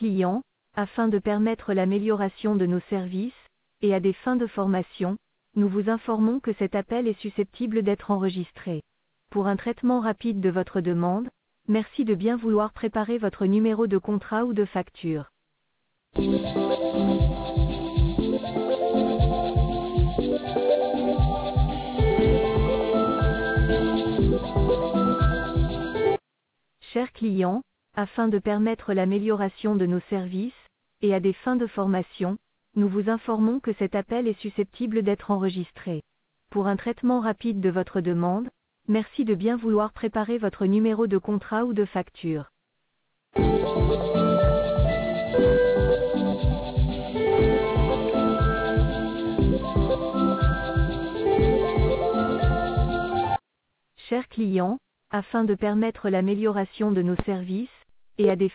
clients, afin de permettre l'amélioration de nos services, et à des fins de formation, nous vous informons que cet appel est susceptible d'être enregistré. Pour un traitement rapide de votre demande, merci de bien vouloir préparer votre numéro de contrat ou de facture. Chers clients, afin de permettre l'amélioration de nos services, et à des fins de formation, nous vous informons que cet appel est susceptible d'être enregistré. Pour un traitement rapide de votre demande, merci de bien vouloir préparer votre numéro de contrat ou de facture. Chers clients, afin de permettre l'amélioration de nos services, et à des